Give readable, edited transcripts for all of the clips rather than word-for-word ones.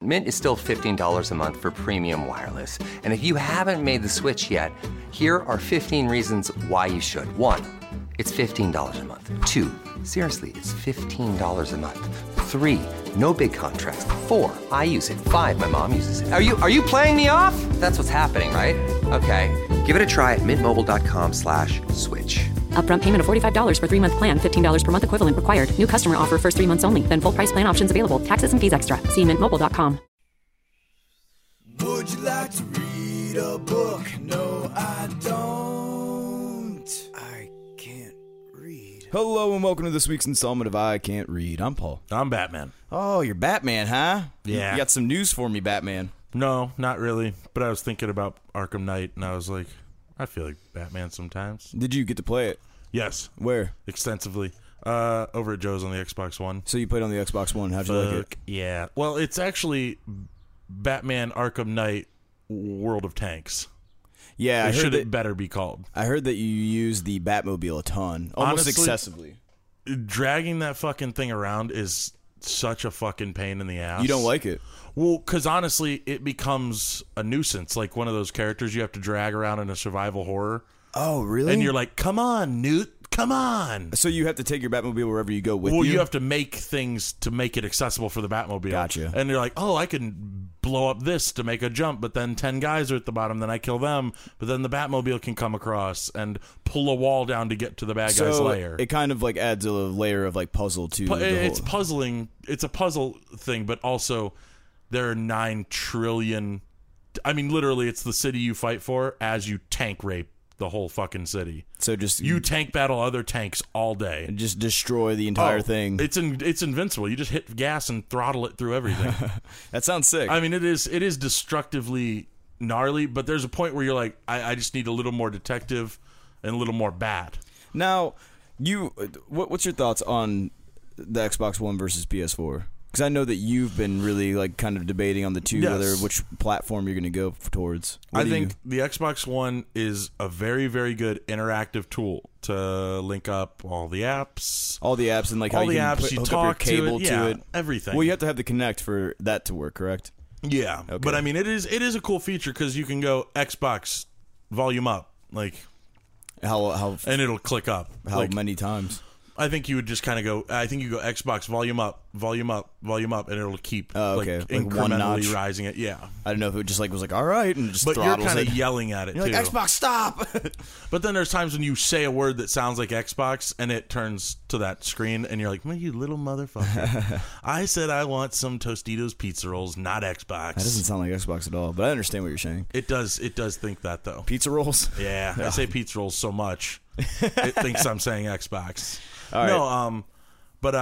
Mint is still $15 a month for premium wireless. And if you haven't made the switch yet, here are 15 reasons why you should. 1, it's $15 a month. 2, seriously, it's $15 a month. 3, no big contracts. 4, I use it. 5, my mom uses it. Are you playing me off? That's what's happening, right? Okay, give it a try at mintmobile.com/switch. Upfront payment of $45 for 3-month plan. $15 per month equivalent required. New customer offer first 3 months only. Then full price plan options available. Taxes and fees extra. See mintmobile.com. Would you like to read a book? No, I don't. I can't read. Hello and welcome to this week's installment of I Can't Read. I'm Paul. I'm Batman. Oh, you're Batman, huh? Yeah. You got some news for me, Batman. No, not really. But I was thinking about Arkham Knight, and I was like, I feel like Batman sometimes. Did you get to play it? Yes. Where? Extensively. Over at Joe's on the Xbox One. So you played on the Xbox One. How'd you like it? Yeah. Well, it's actually Batman Arkham Knight World of Tanks. Yeah, It should better be called. I heard that you use the Batmobile a ton. Almost Honestly, excessively. Dragging that fucking thing around is such a fucking pain in the ass. You don't like it? Well, because honestly, it becomes a nuisance. Like one of those characters you have to drag around in a survival horror. Oh, really? And you're like, come on, Newt, come on. So you have to take your Batmobile wherever you go with you? Well, you have to make things to make it accessible for the Batmobile. Gotcha. And you're like, oh, I can blow up this to make a jump, but then 10 guys are at the bottom, then I kill them, but then the Batmobile can come across and pull a wall down to get to the bad guy's lair. It kind of like adds a layer of like puzzle to It's puzzling. It's a puzzle thing, but also there are 9 trillion... I mean, literally, it's the city you fight for as you tank rape the whole fucking city. So just you tank battle other tanks all day and just destroy the entire thing. It's invincible. You just hit gas and throttle it through everything. That sounds sick. I mean, it is destructively gnarly, but there's a point where you're like, I just need a little more detective and a little more bat. Now, what's your thoughts on the Xbox One versus PS4? Because I know that you've been really like kind of debating on the two, yes, which platform you're going to go towards. I think the Xbox One is a very, very good interactive tool to link up all the apps, and like how you can hook up your cable to it, everything. Well, you have to have the Kinect for that to work, correct? Yeah, okay. But I mean, it is a cool feature because you can go Xbox volume up, like how and it'll click up. How many times? I think you would just kind of go. I think you go Xbox volume up, volume up, volume up, and it'll keep like incrementally rising it. Yeah, I don't know if it just like was like all right, and just but you're kind of it. yelling at it. You're too. Like Xbox, stop! But then there's times when you say a word that sounds like Xbox, and it turns to that screen, and you're like, "Man, you little motherfucker!" I said I want some Tostitos pizza rolls, not Xbox. That doesn't sound like Xbox at all, but I understand what you're saying. It does. It does think that though. Pizza rolls? Yeah, I say pizza rolls so much, it thinks I'm saying Xbox. All right. No, but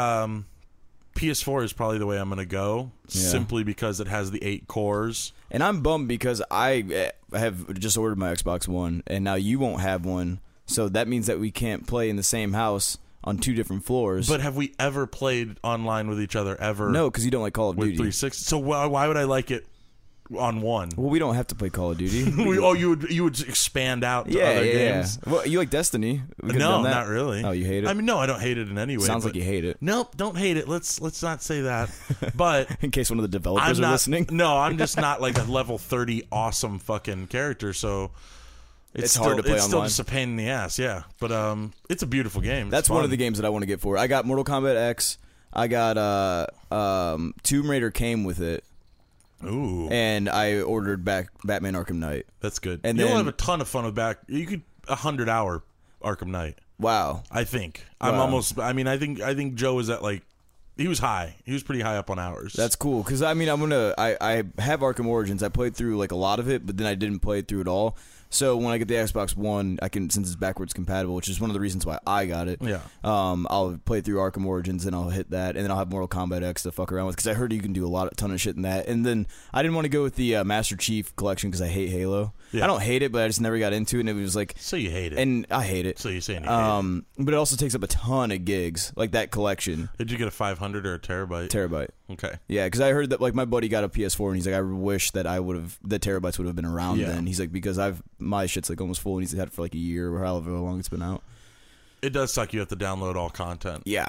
PS4 is probably the way I'm going to go, simply because it has the 8 cores. And I'm bummed because I have just ordered my Xbox One, and now you won't have one, so that means that we can't play in the same house on 2 different floors. But have we ever played online with each other ever? No, because you don't like Call of Duty. With 360. So why would I like it on one? Well, we don't have to play Call of Duty. You would expand out to other games. Well, you like Destiny? No, not really. Oh, you hate it? I mean, no, I don't hate it in any way. Sounds like you hate it. Nope, don't hate it. Let's not say that. But in case one of the developers are listening, no, I'm just not like a level 30 awesome fucking character. So it's hard to play online. It's still just a pain in the ass. Yeah, but it's a beautiful game. That's one of the games that I want to get for. I got Mortal Kombat X. I got Tomb Raider came with it. Ooh. And I ordered Batman Arkham Knight. That's good. And you'll have a ton of fun with You could 100-hour Arkham Knight. Wow. I think. I think Joe was at like, he was high. He was pretty high up on hours. That's cool because I mean I have Arkham Origins. I played through like a lot of it, but then I didn't play it through at all. So when I get the Xbox One, I can, since it's backwards compatible, which is one of the reasons why I got it. Yeah. I'll play through Arkham Origins and I'll hit that, and then I'll have Mortal Kombat X to fuck around with because I heard you can do a ton of shit in that. And then I didn't want to go with the Master Chief collection because I hate Halo. Yeah. I don't hate it, but I just never got into it, and it was like. So you hate it, and I hate it. So you're saying you hate it. But it also takes up a ton of gigs, like that collection. Did you get a 500 or a terabyte? Terabyte. Okay. Yeah, because I heard that like my buddy got a PS4 and he's like, I wish that the terabytes would have been around then. He's like, because my shit's like almost full and he's had it for like a year or however long it's been out. It does suck. You have to download all content. Yeah.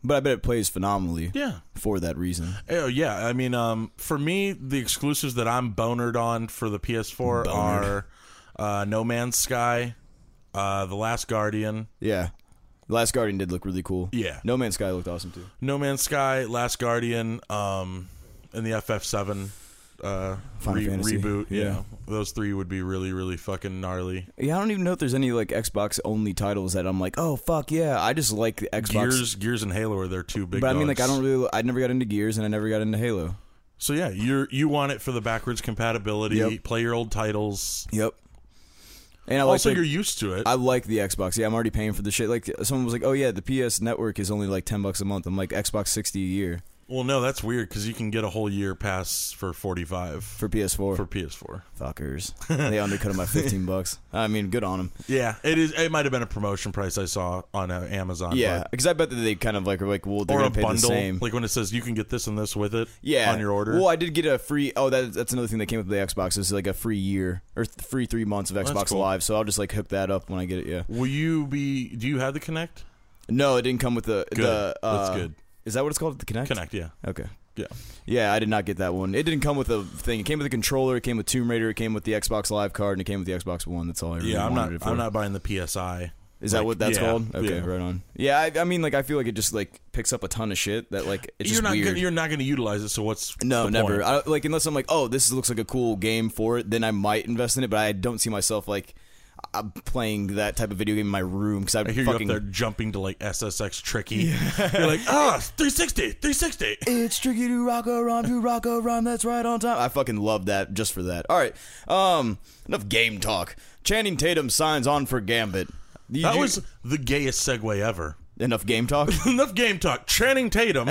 But I bet it plays phenomenally. Yeah. For that reason. Oh, yeah. I mean, for me, the exclusives that I'm bonered on for the PS4 are No Man's Sky, The Last Guardian. Yeah. The Last Guardian did look really cool. Yeah. No Man's Sky looked awesome too. No Man's Sky, Last Guardian, and the FF7 Fantasy. reboot. Yeah. Yeah. Those 3 would be really, really fucking gnarly. Yeah, I don't even know if there's any like Xbox only titles that I'm like, oh fuck yeah. I just like the Xbox. Gears and Halo are their 2 big But I mean, like, dogs. I never got into Gears and I never got into Halo. So yeah, you want it for the backwards compatibility, Yep. play your old titles. Yep. And I Also, like you're used to it. I like the Xbox. Yeah, I'm already paying for the shit. Like, someone was like, oh yeah, the PS Network is only like $10 a month. I'm like, Xbox 60 a year Well, no, that's weird because you can get a whole year pass for $45 for PS4. for PS4. Fuckers. They undercut him by $15. I mean, good on them. Yeah, it is. It might have been a promotion price I saw on Amazon. Yeah, but- because I bet that they kind of like are like, well, they're or a gonna pay bundle, the same. like when it says you can get this and this with it. Yeah, on your order. Well, I did get a free. Oh, that's another thing that came with the Xbox is like a free year or free 3 months of That's Xbox cool. Live. So I'll just like hook that up when I get it. Yeah. Will you be? Do you have the Kinect? No, it didn't come with the. Good. The, That's good. Is that what it's called? The Kinect. Kinect, yeah, Okay. yeah. Yeah, I did not get that one. It didn't come with a thing. It came with a controller. It came with Tomb Raider. It came with the Xbox Live card, and it came with the Xbox One. That's all I really Yeah, wanted it for. I'm not buying the PSI. Is that Like, what that's yeah, called? Okay, yeah. right on. Yeah, I mean, like, I feel like it just like picks up a ton of shit that like it's just weird. You're not going to utilize it. So what's No, the never. point? Like, unless I'm like, oh, this looks like a cool game for it, then I might invest in it. But I don't see myself like I'm playing that type of video game in my room because I hear fucking. you up there jumping to like SSX Tricky. You're like, 360. It's tricky to rock around, that's right on time. I fucking love that just for that. All right, enough game talk. Channing Tatum signs on for Gambit. That was the gayest segue ever. enough game talk. Enough game talk. Channing Tatum.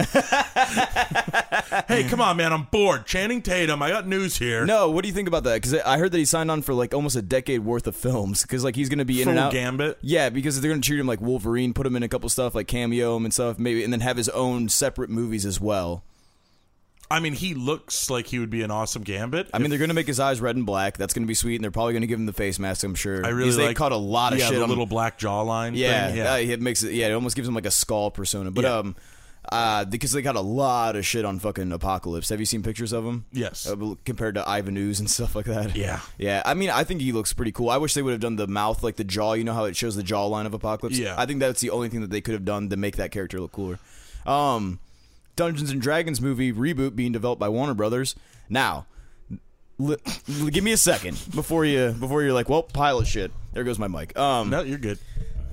Hey, come on, man. I'm bored. Channing Tatum. I got news here. No, what do you think about that? Because I heard that he signed on for like almost a decade worth of films. Because like he's going to be in Full and out. Gambit? Yeah, because they're going to treat him like Wolverine, put him in a couple stuff like cameo him and stuff, maybe, and then have his own separate movies as well. I mean, he looks like he would be an awesome Gambit. I mean, they're going to make his eyes red and black. That's going to be sweet, and they're probably going to give him the face mask, I'm sure. I really Because they like cut a lot of shit the on little black jawline. Yeah, thing. Yeah. it makes it. Yeah, it almost gives him like a skull persona. But because they got a lot of shit on fucking Apocalypse. Have you seen pictures of him? Yes. Compared to Ivan Ooze and stuff like that. Yeah. Yeah. I mean, I think he looks pretty cool. I wish they would have done the mouth, like the jaw. You know how it shows the jawline of Apocalypse? Yeah. I think that's the only thing that they could have done to make that character look cooler. Dungeons and Dragons movie reboot being developed by Warner Brothers. Now, give me a second before you're like, well, pilot shit. There goes my mic. No, you're good.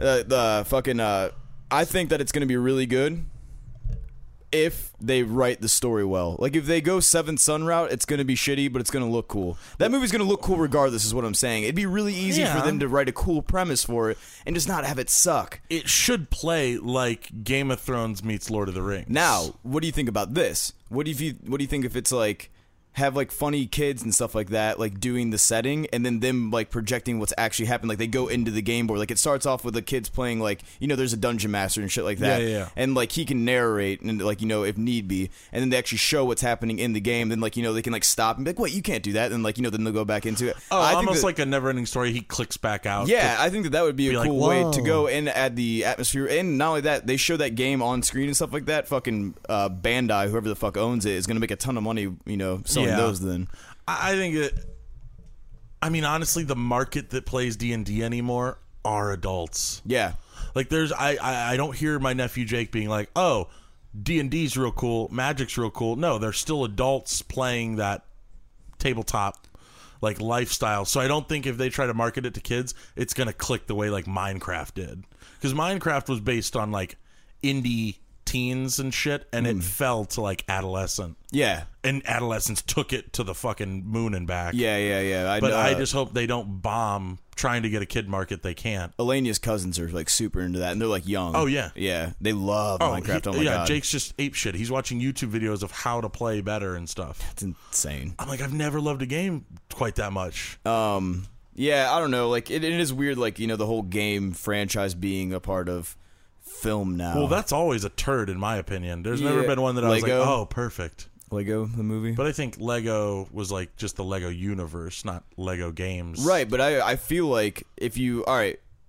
I think that it's going to be really good if they write the story well. Like, if they go Seventh Son route, it's going to be shitty, but it's going to look cool. That movie's going to look cool regardless, is what I'm saying. It'd be really easy Yeah. for them to write a cool premise for it and just not have it suck. It should play like Game of Thrones meets Lord of the Rings. Now, what do you think about this? What do you think if it's like have like funny kids and stuff like that, like doing the setting, and then them like projecting what's actually happened? Like they go into the game board, like it starts off with the kids playing, like, you know, there's a dungeon master and shit like that, Yeah. and like he can narrate and like, you know, if need be, and then they actually show what's happening in the game. Then like, you know, they can like stop and be like, wait, you can't do that, and like, you know, then they'll go back into it. Oh, I think almost that- like a never-ending story. He clicks back out. yeah, I think that would be a like, cool way whoa. to go and add the atmosphere. And not only that, they show that game on screen and stuff like that. Fucking Bandai, whoever the fuck owns it, is going to make a ton of money, you know, selling Yeah. those then. I think that. I mean, honestly, the market that plays D&D anymore are adults. Yeah. Like, there's I don't hear my nephew Jake being like, "Oh, D&D's real cool, Magic's real cool." No, they're still adults playing that tabletop like lifestyle. So I don't think if they try to market it to kids, it's gonna click the way like Minecraft did. Because Minecraft was based on like indie teens and shit, and it fell to like adolescent. Yeah. And adolescents took it to the fucking moon and back. Yeah. But I just hope they don't bomb trying to get a kid market they can't. Elenia's cousins are like super into that, and they're like young. Oh, yeah. Yeah. They love Minecraft. Oh my god. Jake's just ape shit. He's watching YouTube videos of how to play better and stuff. It's insane. I'm like, I've never loved a game quite that much. Yeah, I don't know. Like it is weird, like, you know, the whole game franchise being a part of film now. Well, that's always a turd in my opinion. There's never Yeah. been one that I was like, Lego? oh, perfect. Lego, the movie. But I think Lego was like just the Lego universe, not Lego games. Right, but I feel like if you, all right,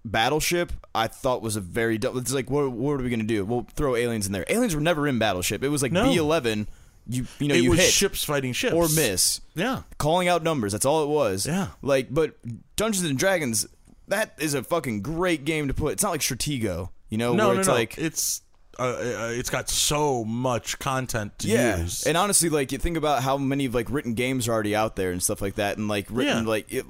Battleship, I thought was a very dumb. It's like, what are we gonna do? We'll throw aliens in there. Aliens were never in Battleship. It was like B-11. You know, it you was hit ships fighting ships or miss. Yeah, calling out numbers. That's all it was. Yeah, like, but Dungeons and Dragons, that is a fucking great game to put. It's not like Stratego, you know, where it's like it's got so much content to use. And honestly, like, you think about how many like written games are already out there and stuff like that, and like written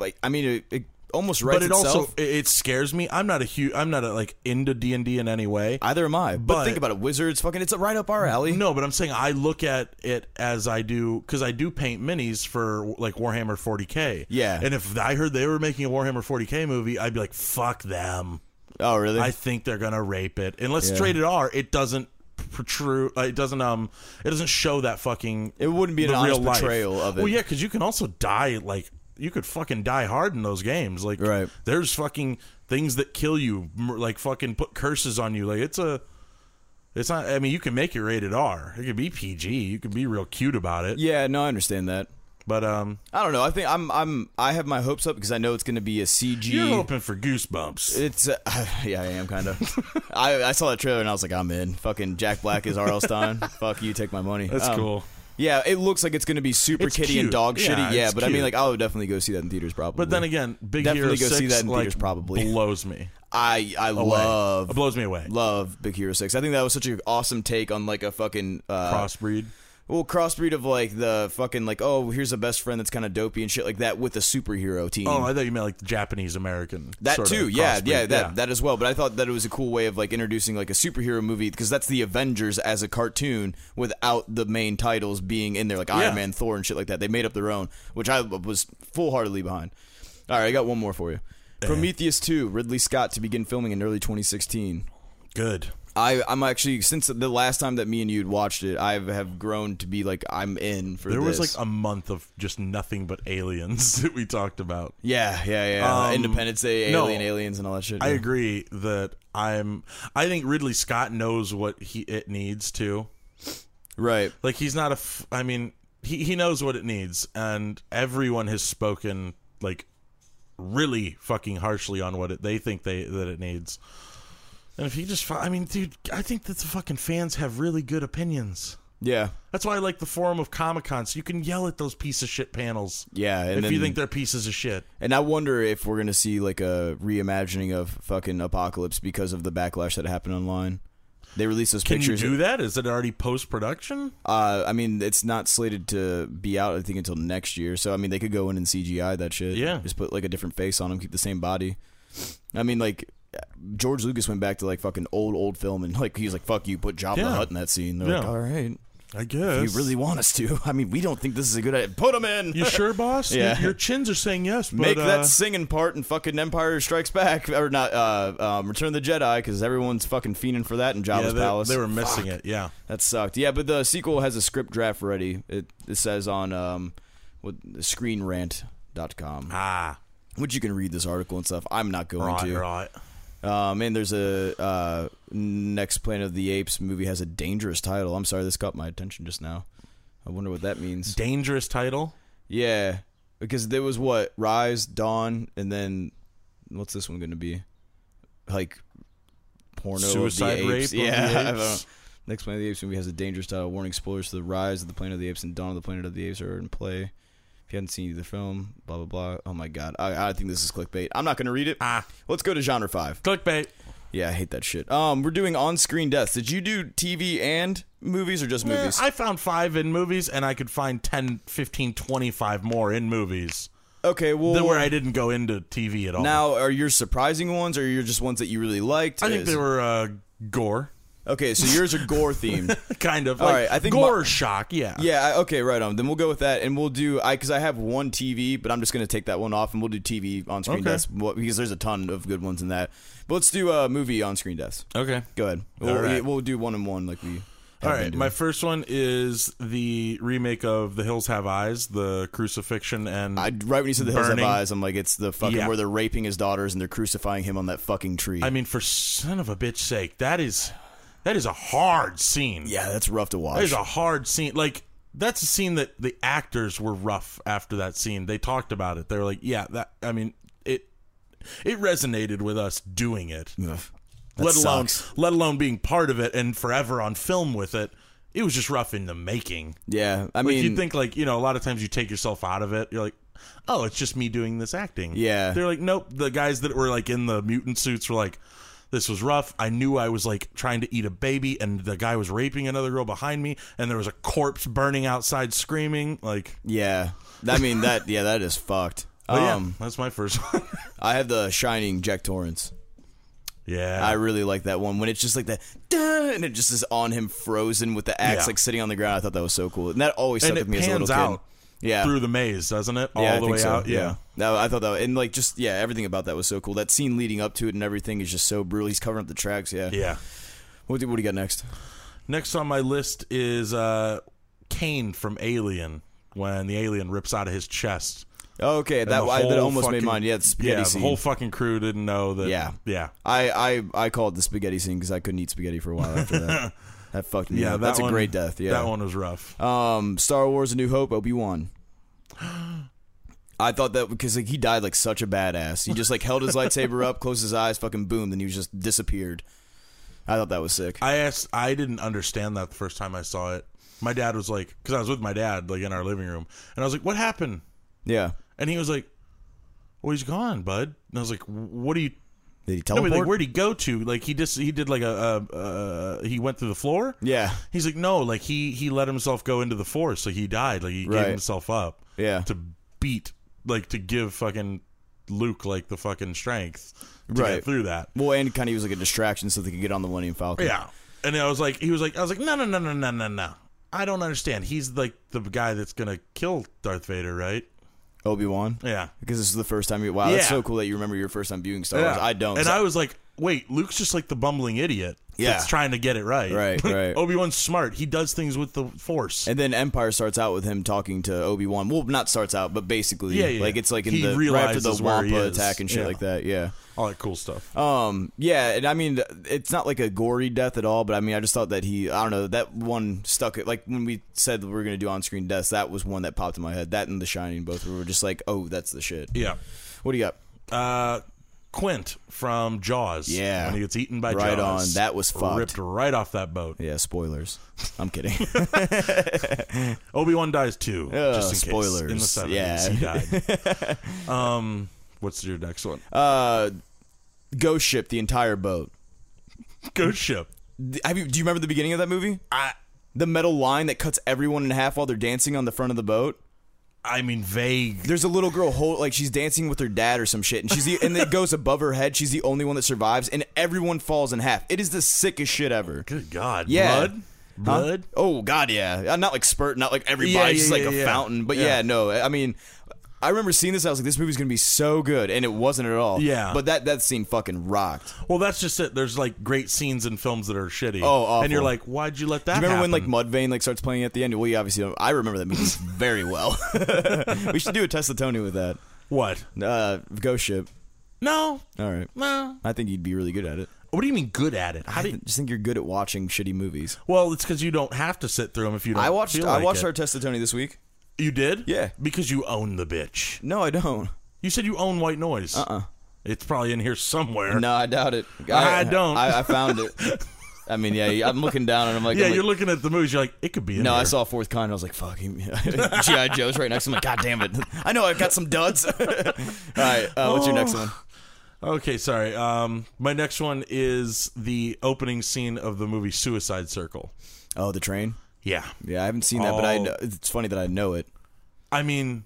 it almost writes but it itself. also it scares me. I'm not like into D&D in any way. Either am I. But think about it, Wizards, fucking, it's right up our alley. No, but I'm saying I look at it as I do, because I do paint minis for like Warhammer 40K. Yeah. And if I heard they were making a Warhammer 40K movie, I'd be like, fuck them. Oh, really? I think they're gonna rape it. Unless it's rated R, it doesn't protrude. It doesn't show that fucking. It wouldn't be an honest portrayal of it. Well, yeah, because you can also die like. You could fucking die hard in those games. Like, right. There's fucking things that kill you, like fucking put curses on you. Like, it's not, I mean, you can make it rated R. It could be PG. You can be real cute about it. Yeah, no, I understand that. But, I don't know. I think I have my hopes up because I know it's going to be a CG. You're hoping for Goosebumps. It's, yeah, I am kind of. I saw that trailer and I was like, I'm in. Fucking Jack Black is R.L. Stein. Fuck you, take my money. That's cool. Yeah, it looks like it's going to be super kitty cute. and dog shitty. Yeah, but cute. I mean, like, I would definitely go see that in theaters probably. But then again, Big definitely Hero go 6 see that in like, theaters probably. blows me. I It blows me away. Love Big Hero 6. I think that was such an awesome take on like a fucking crossbreed. Well, crossbreed of like the fucking like, oh, here's a best friend that's kind of dopey and shit like that with a superhero team. Oh, I thought you meant like the Japanese American. That sort too, of yeah, crossbreed. that as well. But I thought that it was a cool way of like introducing like a superhero movie because that's the Avengers as a cartoon without the main titles being in there, like Iron Man, Thor, and shit like that. They made up their own, which I was full-heartedly behind. All right, I got one more for you. Prometheus 2, Ridley Scott to begin filming in early 2016. Good. I'm actually, since the last time that me and you had watched it, I have grown to be like, I'm in for this. There was like a month of just nothing but aliens that we talked about. Yeah. Independence Day, aliens, and all that shit. I agree that I think Ridley Scott knows what it needs to. Right. Like, he's not I mean, he knows what it needs, and everyone has spoken, like, really fucking harshly on what they think that it needs. And if he just, I mean, dude, I think that the fucking fans have really good opinions. Yeah. That's why I like the forum of Comic-Con, so you can yell at those piece of shit panels. Yeah. And if you think they're pieces of shit. And I wonder if we're going to see like a reimagining of fucking Apocalypse because of the backlash that happened online. They released those pictures. Can you do that? Is it already post-production? I mean, it's not slated to be out, I think, until next year. So, I mean, they could go in and CGI that shit. Yeah. Just put like a different face on them, keep the same body. I mean, like, George Lucas went back to like fucking old film and like he's like, fuck you, put Jabba the Hutt in that scene. They're like, all right, I guess if you really want us to. I mean, we don't think this is a good idea. Put him in. You sure, boss? Yeah. Your chins are saying yes. But, make that singing part in fucking Empire Strikes Back or not? Return of the Jedi, because everyone's fucking fiending for that in Jabba's palace. They were missing it. Yeah, that sucked. Yeah, but the sequel has a script draft ready. It says on ScreenRant.com. Which you can read this article and stuff. I'm not going to. Right. And there's a next Planet of the Apes movie has a dangerous title. I'm sorry, this caught my attention just now. I wonder what that means. Dangerous title? Yeah, because there was Rise, Dawn, and then what's this one going to be? Like porno Suicide of the Apes. Rape Yeah, of the Apes? I don't know. Next Planet of the Apes movie has a dangerous title. Warning: spoilers to the Rise of the Planet of the Apes and Dawn of the Planet of the Apes are in play. If you haven't seen the film, blah, blah, blah. Oh, my God. I think this is clickbait. I'm not going to read it. Let's go to genre 5. Clickbait. Yeah, I hate that shit. We're doing on-screen deaths. Did you do TV and movies or just movies? I found 5 in movies, and I could find 10, 15, 25 more in movies. Okay, well... where I didn't go into TV at all. Now, are yours surprising ones, or are yours just ones that you really liked? I think they were gore. Okay, so yours are gore themed. Kind of. All right, I think gore shock, yeah. Yeah, okay, right on. Then we'll go with that, and we'll do... Because I have one TV, but I'm just going to take that one off, and we'll do TV on-screen deaths, because there's a ton of good ones in that. But let's do movie on-screen deaths. Okay. Go ahead. We'll do one and one like we... All right, my first one is the remake of The Hills Have Eyes, the crucifixion and right when you said The Hills Have Eyes, I'm like, it's the fucking where they're raping his daughters and they're crucifying him on that fucking tree. I mean, for son of a bitch sake, that is a hard scene. Yeah, that's rough to watch. That is a hard scene. Like, that's a scene that the actors were rough after that scene. They talked about it. They were like, it resonated with us doing it. Ugh, let sucks. alone being part of it and forever on film with it. It was just rough in the making. Yeah, I Like, mean, you'd think, like, you know, a lot of times you take yourself out of it. You're like, oh, it's just me doing this acting. Yeah. They're like, nope. The guys that were like in the mutant suits were like, this was rough. I knew I was like trying to eat a baby, and the guy was raping another girl behind me, and there was a corpse burning outside screaming. Like, yeah, I mean that is fucked. but that's my first one. I have The Shining, Jack Torrance. Yeah. I really like that one when it's just like that, duh, and it just is on him frozen with the axe Yeah. like sitting on the ground. I thought that was so cool, and that always stuck and with it me as a little pans kid. out Yeah, through the maze, doesn't it? yeah, I All the think way so. out. Yeah. No, I thought that, and like just everything about that was so cool. That scene leading up to it and everything is just so brutal. He's covering up the tracks. Yeah. Yeah. What do you got next? Next on my list is Kane from Alien, when the alien rips out of his chest. Oh, okay, And that the whole almost made fucking- mine. Yeah, the spaghetti Yeah, scene. the whole fucking crew didn't know that. Yeah. Yeah. I called the spaghetti scene because I couldn't eat spaghetti for a while after that. That fucked me Yeah, up. that That's one, a great death. Yeah, That one was rough. Star Wars: A New Hope, Obi-Wan. I thought that because like he died like such a badass. He just like held his lightsaber up, closed his eyes, fucking boom, then he was just disappeared. I thought that was sick. I didn't understand that the first time I saw it. My dad was like, because I was with my dad like in our living room, and I was like, "What happened?" Yeah. And he was like, "Well, he's gone, bud." And I was like, "What do you?" Did he No, teleport? but like, where'd he go to? Like he did like he went through the floor. Yeah. He's like, no, like he let himself go into the force, like he died, like he gave Right. himself up. Yeah. To beat, like to give fucking Luke like the fucking strength to Right. get through that. Well, and kind of he was like a distraction so they could get on the Millennium Falcon. Yeah. And I was like, no. I don't understand. He's like the guy that's gonna kill Darth Vader, right? Obi-Wan. Yeah. Because this is the first time wow, that's Yeah. so cool that you remember your first time viewing Star Wars. I don't. And So- I was like, wait, Luke's just like the bumbling idiot. Yeah. That's trying to get it right. Right, right. Obi-Wan's smart. He does things with the Force. And then Empire starts out with him talking to Obi-Wan. Well, not starts out, but basically, Yeah. like it's like in He the right after the realizes where he Wampa is. attack and shit Yeah. like that. Yeah. All that cool stuff. Yeah, and I mean, it's not like a gory death at all, but I mean, I just thought that I don't know, that one stuck. Like when we said that we were going to do on-screen deaths, that was one that popped in my head. That and The Shining, both were just like, oh, that's the shit. Yeah. What do you got? Quint from Jaws. Yeah. When he gets eaten by Right Jaws. on. That was fucked. Ripped right off that boat. Yeah, spoilers. I'm kidding. Obi-Wan dies too. Just in spoilers. Case. In the 70s, Yeah. he died. What's your next one? Ghost Ship, the entire boat. Ghost Ship. Do you remember the beginning of that movie? The metal line that cuts everyone in half while they're dancing on the front of the boat. I mean, vague. There's a little girl like she's dancing with her dad or some shit, and and it goes above her head. She's the only one that survives, and everyone falls in half. It is the sickest shit ever. Good God. Yeah. Blood? Huh? Oh God, yeah. Not like spurt, not like everybody, Yeah, just like a yeah. fountain. But Yeah. yeah, no. I mean, I remember seeing this. I was like, this movie's gonna be so good, and it wasn't at all. Yeah. But that scene fucking rocked. Well, that's just it. There's like great scenes in films that are shitty. Oh, awful. And you're like, why'd you let that Do you remember when happen? like Mudvayne like starts playing at the end? Well, you obviously don't. I remember that movie very well. We should do a Test of Tony with that. What? Ghost Ship. No. All right. No. I think you'd be really good at it. What do you mean good at it? How do you... just think you're good at watching shitty movies. Well, it's because you don't have to sit through them if you don't I watched feel like it. our Test of Tony this week. You did? Yeah. Because you own the bitch. No, I don't. You said you own White Noise. It's probably in here somewhere. No, I doubt it. I don't. I found it. I mean, yeah, I'm looking down and I'm like, Yeah, you're looking at the movies. You're like, it could be in No, here. I saw Fourth Kind. I was like, fuck. G.I. Joe's right next to me. Like, God damn it. I know I've got some duds. All right. What's your next one? Okay, sorry. My next one is the opening scene of the movie Suicide Circle. Oh, the train? Yeah. Yeah, I haven't seen that, but it's funny that I know it. I mean,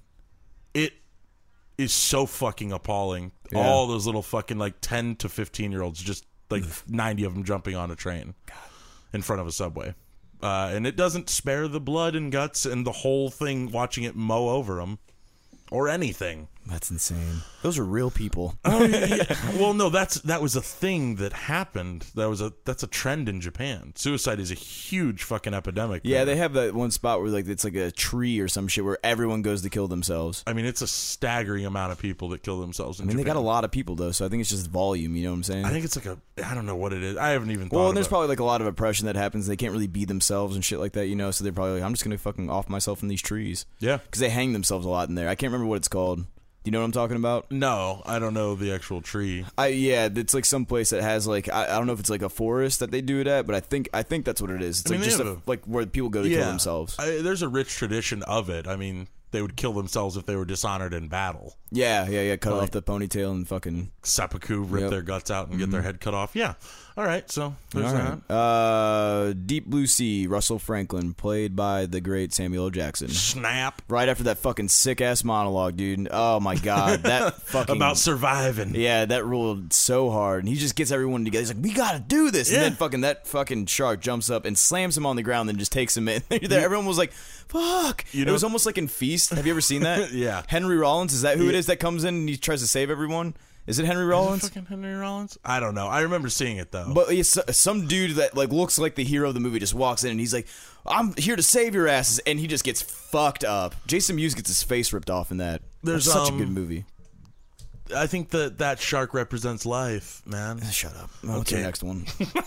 it is so fucking appalling. Yeah. All those little fucking like 10 to 15-year-olds, just like 90 of them jumping on a train in front of a subway. And it doesn't spare the blood and guts and the whole thing, watching it mow over them or anything. That's insane. Those are real people. Oh, yeah. Well, no, that was a thing that happened. That's a trend in Japan. Suicide is a huge fucking epidemic. Yeah, there. they have that one spot where like it's like a tree or some shit where everyone goes to kill themselves. I mean, it's a staggering amount of people that kill themselves in I mean, Japan. they got a lot of people though, so I think it's just volume. You know what I'm saying? I think it's like I don't know what it is. I haven't even thought Well, and about there's it. probably like a lot of oppression that happens. They can't really be themselves and shit like that, you know. So they're probably like, I'm just gonna fucking off myself in these trees. Yeah. Because they hang themselves a lot in there. I can't remember what it's called. Do you know what I'm talking about? No, I don't know the actual tree. Yeah, it's like some place that has like I don't know if it's like a forest that they do it at, but I think that's what it is. It's I mean, like just they have like where people go to kill themselves. There's a rich tradition of it. I mean, they would kill themselves if they were dishonored in battle. Yeah. Cut off the ponytail and fucking seppuku, rip their guts out and get their head cut off. Yeah. All right. So there's that. Deep Blue Sea, Russell Franklin, played by the great Samuel L. Jackson. Snap. Right after that fucking sick ass monologue, dude. Oh my god, that fucking about surviving. Yeah, that ruled so hard, and he just gets everyone together. He's like, "We gotta do this," and then that fucking shark jumps up and slams him on the ground, and just takes him in. Everyone was like, "Fuck!" It was almost like in Feast. Have you ever seen that? Yeah. Henry Rollins, is that who it is that comes in and he tries to save everyone? Is it Henry Rollins? Fucking Henry Rollins? I don't know. I remember seeing it though. But some dude that like looks like the hero of the movie just walks in and he's like, "I'm here to save your asses," and he just gets fucked up. Jason Mewes gets his face ripped off in that. That's such a good movie. I think that shark represents life, man. Shut up. What's the next one?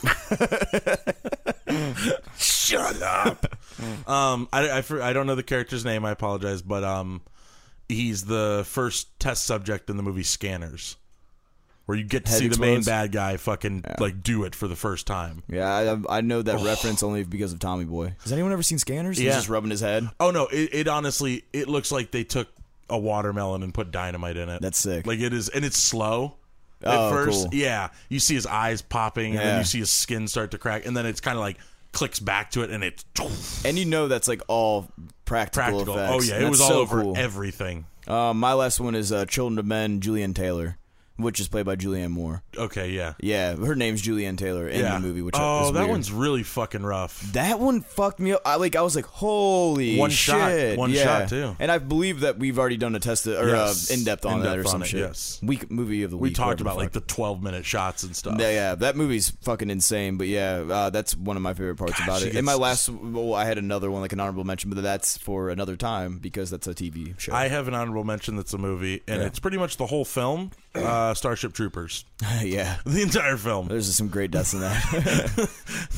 Shut up. I don't know the character's name. I apologize, but he's the first test subject in the movie Scanners, where you get to see the main bad guy fucking like do it for the first time. Yeah, I know that reference only because of Tommy Boy. Has anyone ever seen Scanners? He's just rubbing his head. Oh no, it honestly it looks like they took a watermelon and put dynamite in it. That's sick. Like it is, and it's slow at first. Cool. Yeah, you see his eyes popping, and then you see his skin start to crack, and then it's kind of like clicks back to it, and it's and you know that's like all practical effects. Oh yeah, it was all over everything. My last one is Children of Men, Julianne Taylor, which is played by Julianne Moore. Okay, yeah. Yeah, her name's Julianne Taylor in the movie, which is that weird. one's really fucking rough. That one fucked me up. I was like, holy shit. One shot, too. And I believe that we've already done a test or in-depth on that or some shit. Yes. Week movie of the week. We talked about like the 12-minute shots and stuff. Yeah, that movie's fucking insane, but that's one of my favorite parts about it. And my last, I had another one, like an honorable mention, but that's for another time because that's a TV show. I have an honorable mention that's a movie, and it's pretty much the whole film, Starship Troopers. Yeah, the entire film. There's some great deaths in that.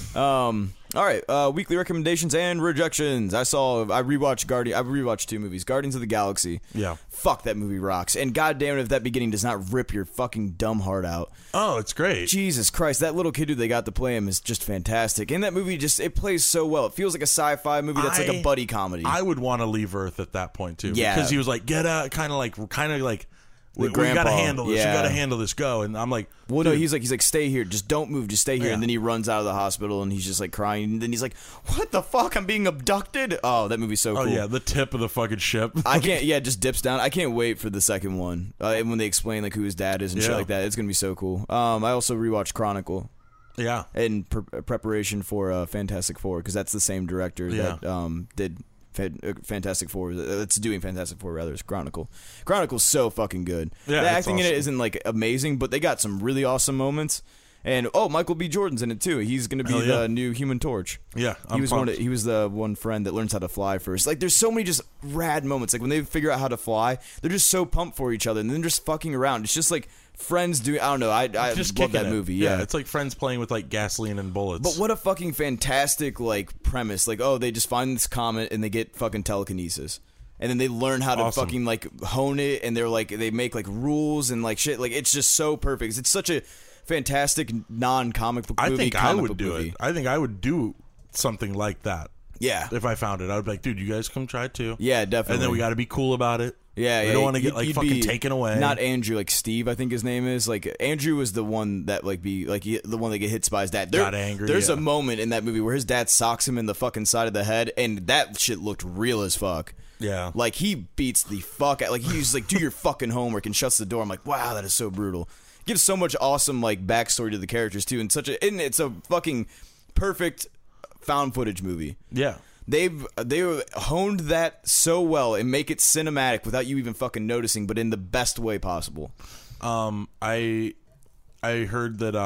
All right, weekly recommendations and rejections. I rewatched 2 movies. Guardians of the Galaxy. Yeah. Fuck, that movie rocks. And goddamn it if that beginning does not rip your fucking dumb heart out. Oh, it's great. Jesus Christ, that little kid who they got to play him is just fantastic. And that movie it plays so well. It feels like a sci-fi movie that's like a buddy comedy. I would want to leave Earth at that point too. Yeah. Because he was like, get out, kind of like we gotta handle this. Yeah. You gotta handle this. Go. And I'm like, well, no, he's like, stay here. Just don't move. Just stay here. And then he runs out of the hospital and he's just like crying. And then he's like, what the fuck? I'm being abducted. Oh, that movie's so cool. Oh yeah, the tip of the fucking ship. I can't. Yeah, just dips down. I can't wait for the second one. And when they explain like who his dad is and shit like that, it's gonna be so cool. I also rewatched Chronicle. Yeah. In preparation for Fantastic Four because that's the same director that did Fantastic Four. It's doing Fantastic Four rather. It's Chronicle. Chronicle's so fucking good. Yeah, the acting in it isn't like amazing, but they got some really awesome moments. And Michael B. Jordan's in it too. He's going to be the new Human Torch. Yeah, he was the one friend that learns how to fly first. Like, there's so many just rad moments. Like when they figure out how to fly, they're just so pumped for each other, and then just fucking around. It's just like friends doing. I don't know. I just love that movie. Yeah, it's like friends playing with like gasoline and bullets. But what a fucking fantastic like premise. Like, they just find this comet and they get fucking telekinesis. And then they learn how to fucking like hone it, and they're like they make like rules and like shit. Like it's just so perfect. It's such a fantastic non-comic book movie. I think I would do it. I think I would do something like that. Yeah. If I found it, I would be like, dude, you guys come try it too. Yeah, definitely. And then we got to be cool about it. Yeah, we don't want to get like fucking taken away. Not Andrew, like Steve, I think his name is. Like Andrew was the one that like the one that get hit by his dad. Got angry. There's a moment in that movie where his dad socks him in the fucking side of the head, and that shit looked real as fuck. Yeah. Like he beats the fuck out. Like he's like, do your fucking homework, and shuts the door. I'm like, wow, that is so brutal. Gives so much awesome like backstory to the characters too, and it's a fucking perfect found footage movie. Yeah. They honed that so well and make it cinematic without you even fucking noticing, but in the best way possible. I heard that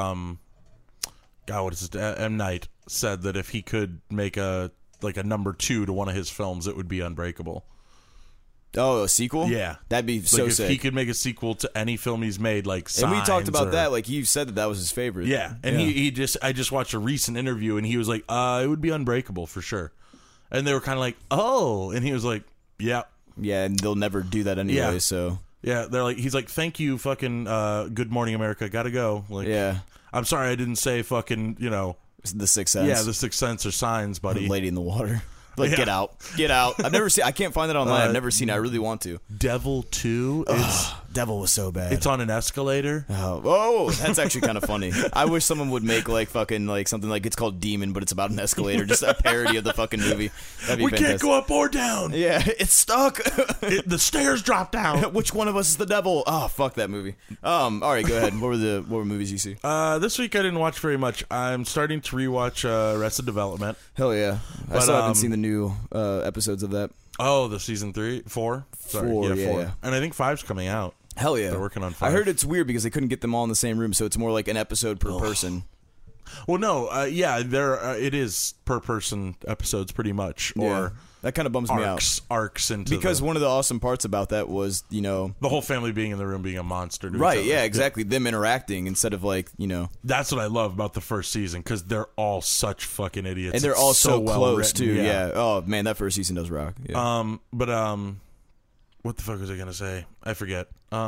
God, what is it? M. Night said that if he could make a number 2 to one of his films, it would be Unbreakable. Oh, a sequel? Yeah, that'd be so if sick. He could make a sequel to any film he's made, like Signs, and we talked about that. Like you said that was his favorite. Yeah, and I just watched a recent interview, and he was like, it would be Unbreakable for sure. And they were kind of like, oh, and he was like, yeah, and they'll never do that anyway. Yeah. So Yeah, they're like, he's like, thank you, fucking Good Morning America, gotta go. Like, Yeah. I'm sorry I didn't say fucking, The Sixth Sense. yeah, the Sixth Sense or Signs, buddy. Lady in the Water. Like, Yeah. get out. I've never seen. I can't find it online. I've never seen it. I really want to. Devil 2, Devil was so bad. it's on an escalator. Oh, that's actually kind of funny. I wish someone would make like fucking like something like it's called Demon, but it's about an escalator, just a parody of the fucking movie. That'd be We fantastic. can't go up or down. Yeah, it's stuck. The stairs drop down. Which one of us is the devil? Oh, fuck that movie. All right, go ahead. What were movies you see? This week I didn't watch very much. I'm starting to rewatch Arrested Development. Hell yeah, I But, still haven't seen the new episodes of that. Oh, the season 4? Sorry, 4, yeah, yeah, 4. yeah. And I think 5's coming out. Hell yeah, They're working on 5. I heard it's weird because they couldn't get them all in the same room, so it's more like an episode per person. Well, no, yeah, it is per person episodes pretty much, Yeah. or That kind of bums me out. arcs into Because one of the awesome parts about that was, the whole family being in the room being a monster. To each right, other. yeah, exactly. Them interacting instead of like, That's what I love about the first season because they're all such fucking idiots, and they're It's all so well close written. too. Yeah. Oh man, that first season does rock. Yeah. What the fuck was I gonna say? I forget.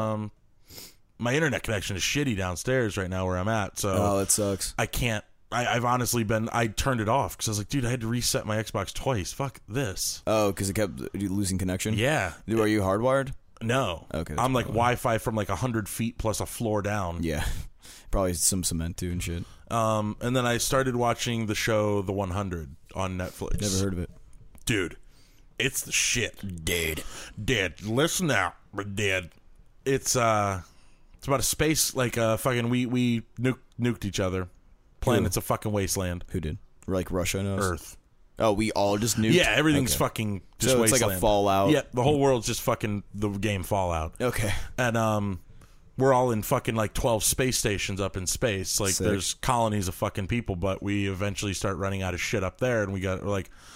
My internet connection is shitty downstairs right now where I'm at, so Oh, that sucks. I can't. I've honestly I turned it off because I was like, dude, I had to reset my Xbox twice. Fuck this. Oh, because it kept losing connection. Yeah. Dude, are you hardwired? No. Okay, that's I'm like probably- Wi-Fi from like 100 feet plus a floor down. Yeah. Probably some cement too and shit. And then I started watching the show The 100 on Netflix. Never heard of it. Dude, it's the shit. Dead. Listen now, dead. It's about a space like fucking we nuked each other. Planet's a fucking wasteland. Who did? Like Russia knows? Earth. Oh, we all just knew. Yeah, everything's Okay. fucking just So it's wasteland. like a Fallout. Yeah, the whole world's just fucking the game Fallout. Okay. And we're all in fucking like 12 space stations up in space. Like Sick. there's colonies of fucking people, but we eventually start running out of shit up there, and we got